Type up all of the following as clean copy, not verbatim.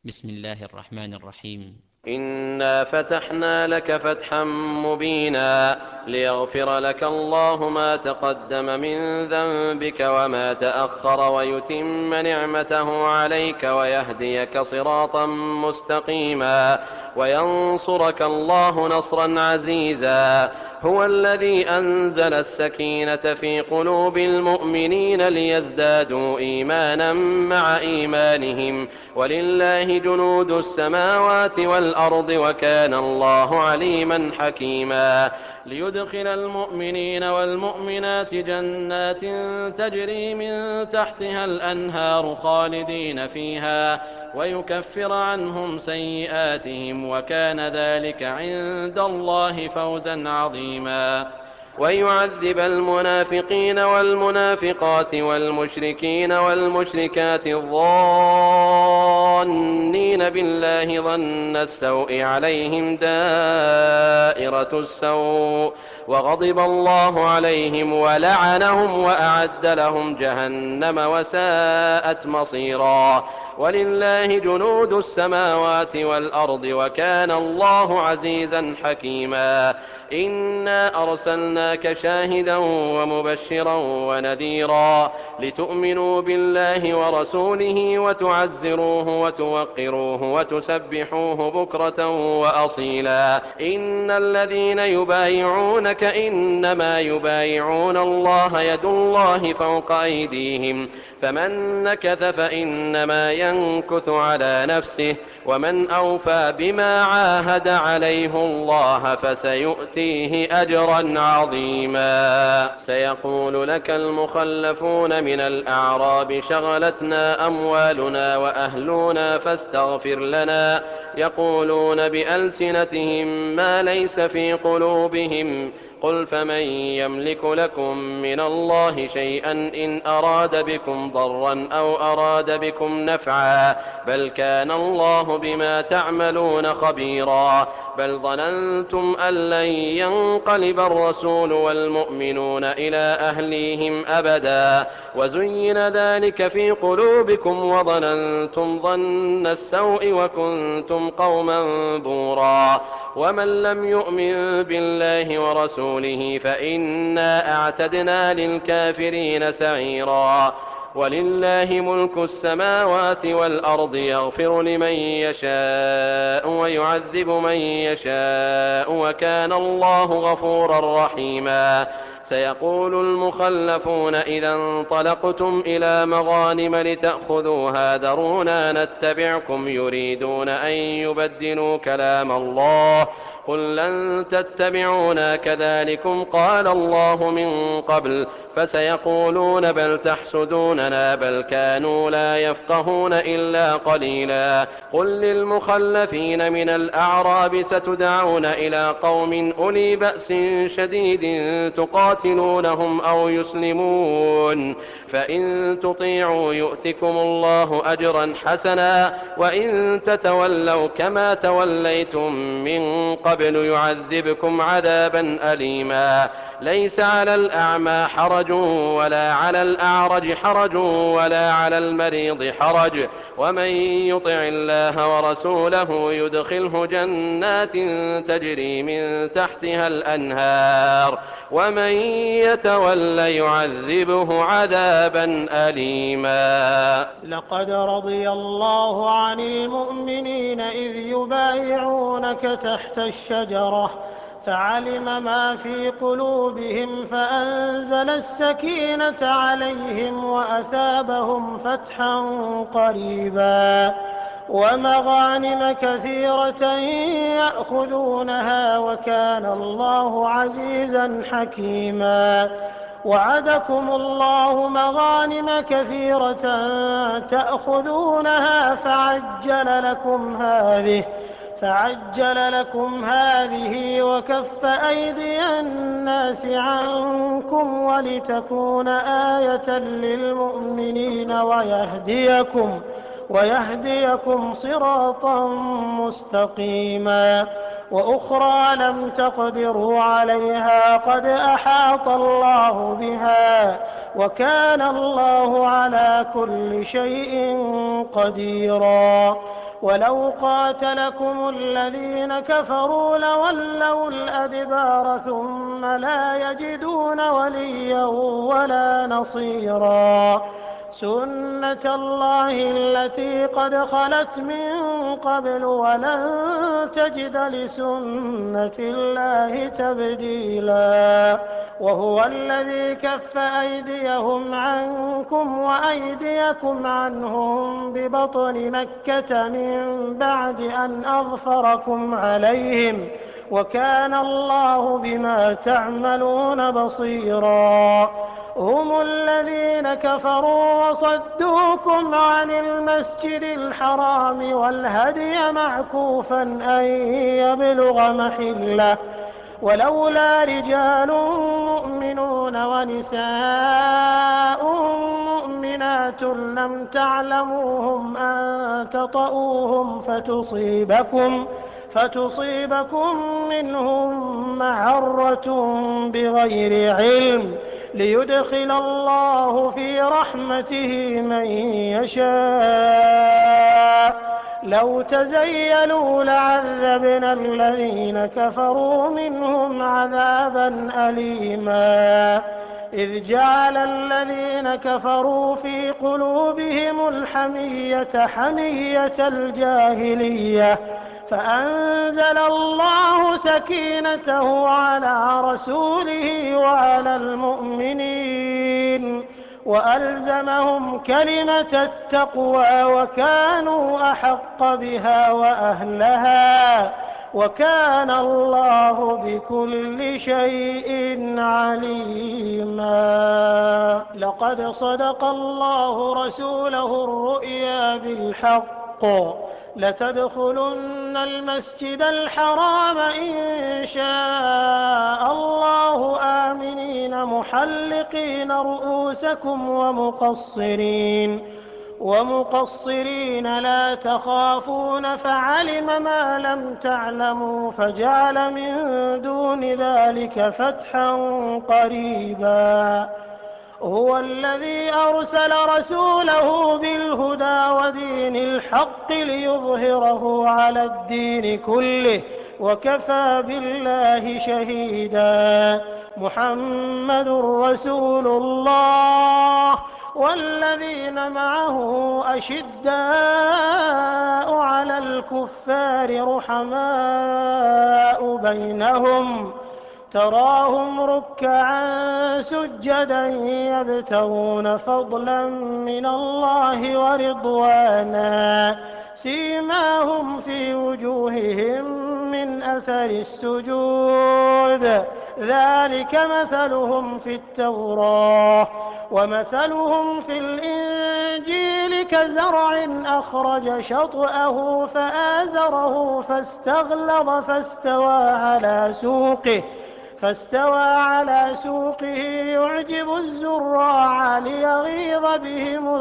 بسم الله الرحمن الرحيم. إنا فتحنا لك فتحا مبينا ليغفر لك الله ما تقدم من ذنبك وما تأخر ويتم نعمته عليك ويهديك صراطا مستقيما وينصرك الله نصرا عزيزا. هو الذي أنزل السكينة في قلوب المؤمنين ليزدادوا إيمانا مع إيمانهم ولله جنود السماوات والأرض وكان الله عليما حكيما. ليدخل المؤمنين والمؤمنات جنات تجري من تحتها الأنهار خالدين فيها ويكفر عنهم سيئاتهم وكان ذلك عند الله فوزا عظيما. ويعذب المنافقين والمنافقات والمشركين والمشركات الظانين بالله ظن السوء عليهم دائرة السوء وغضب الله عليهم ولعنهم وأعد لهم جهنم وساءت مصيرا. ولله جنود السماوات والأرض وكان الله عزيزا حكيما. إنا أرسلناك شاهدا ومبشرا ونذيرا لتؤمنوا بالله ورسوله وتعزروه وتوقروه وتسبحوه بكرة وأصيلا. إن الذين يبايعونك إنما يبايعون الله يد الله فوق أيديهم فمن نكث فإنما ينكث على نفسه ومن أوفى بما عاهد عليه الله فسيؤتيه أجرا عظيما. سيقول لك المخلفون من الأعراب شغلتنا أموالنا وأهلنا فاستغفر لنا يقولون بألسنتهم ما ليس في قلوبهم قل فمن يملك لكم من الله شيئا إن أراد بكم ضرا أو أراد بكم نفعا بل كان الله بما تعملون خبيرا. بل ظننتم أن لن ينقلب الرسول والمؤمنون إلى أهليهم أبدا وزين ذلك في قلوبكم وظننتم ظن السوء وكنتم قوما بورا. ومن لم يؤمن بالله ورسوله فإنا أعتدنا للكافرين سعيرا. ولله ملك السماوات والأرض يغفر لمن يشاء ويعذب من يشاء وكان الله غفورا رحيما. سيقول المخلفون إذا انطلقتم إلى مغانم لتأخذوها ذرونا نتبعكم يريدون أن يبدلوا كلام الله قل لن تتبعونا كذلكم قال الله من قبل فسيقولون بل تحسدوننا بل كانوا لا يفقهون إلا قليلا. قل للمخلفين من الأعراب ستدعون إلى قوم أولي بأس شديد تقاتلونهم أو يسلمون فإن تطيعوا يؤتكم الله أجرا حسنا وإن تتولوا كما توليتم من قبل يعذبكم عذابا أليما. ليس على الأعمى حرج ولا على الأعرج حرج ولا على المريض حرج ومن يطع الله ورسوله يدخله جنات تجري من تحتها الأنهار ومن يتول يعذبه عذابا أليما. لقد رضي الله عن المؤمنين إذ يبايعونك تحت الشجرة فعلم ما في قلوبهم فأنزل السكينة عليهم وأثابهم فتحا قريبا ومغانم كثيرة يأخذونها وكان الله عزيزا حكيما. وعدكم الله مغانم كثيرة تأخذونها فعجل لكم هذه وكف أيدي الناس عنكم ولتكون آية للمؤمنين ويهديكم صراطا مستقيما. وأخرى لم تقدروا عليها قد أحاط الله بها وكان الله على كل شيء قديرا. ولو قاتلكم الذين كفروا لولوا الأدبار ثم لا يجدون وليا ولا نصيرا سنة الله التي قد خلت من قبل ولن تجد لسنة الله تبديلا وهو الذي كف أيديهم عنكم وأيديكم عنهم ببطن مكة من بعد أن أظفركم عليهم وكان الله بما تعملون بصيرا هم الذين كفروا وصدوكم عن المسجد الحرام والهدي معكوفا أن يبلغ محله ولولا رجال مؤمنون ونساء مؤمنات لم تعلموهم أن تطؤوهم فتصيبكم منهم معرة بغير علم ليدخل الله في رحمته من يشاء لو تزيلوا لعذبنا الذين كفروا منهم عذابا أليما إذ جعل الذين كفروا في قلوبهم الحمية حمية الجاهلية فأنزل الله سكينته على رسوله وعلى المؤمنين وألزمهم كلمة التقوى وكانوا أحق بها وأهلها وكان الله بكل شيء عليما لقد صدق الله رسوله الرؤيا بالحق لتدخلن المسجد الحرام إن شاء الله آمنين محلقين رؤوسكم ومقصرين لا تخافون فعلم ما لم تعلموا فجعل من دون ذلك فتحا قريبا هو الذي أرسل رسوله بالهدى ودين الحق ليظهره على الدين كله وكفى بالله شهيدا محمد رسول الله والذين معه أشداء على الكفار رحماء بينهم تراهم ركعا سجدا يبتغون فضلا من الله ورضوانا سيماهم في وجوههم من أثر السجود ذلك مثلهم في التوراة ومثلهم في الإنجيل كزرع أخرج شطأه فآزره فاستغلظ فاستوى على سوقه يعجب الزراع ليغيظ بهم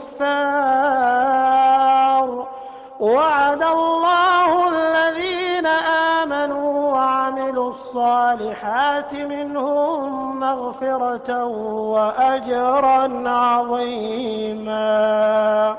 الكفار وعد الله الذين آمنوا وعملوا الصالحات منهم مغفرة وأجرا عظيما